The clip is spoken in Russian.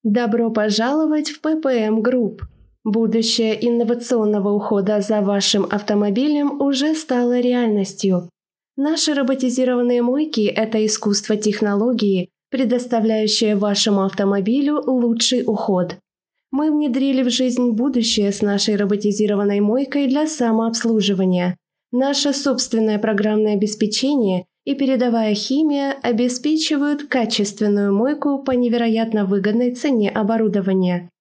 Добро пожаловать в ППМ Групп. Будущее инновационного ухода за вашим автомобилем уже стало реальностью. Наши роботизированные мойки – это искусство технологии, предоставляющее вашему автомобилю лучший уход. Мы внедрили в жизнь будущее с нашей роботизированной мойкой для самообслуживания. Наше собственное программное обеспечение и передовая химия обеспечивают качественную мойку по невероятно выгодной цене оборудования.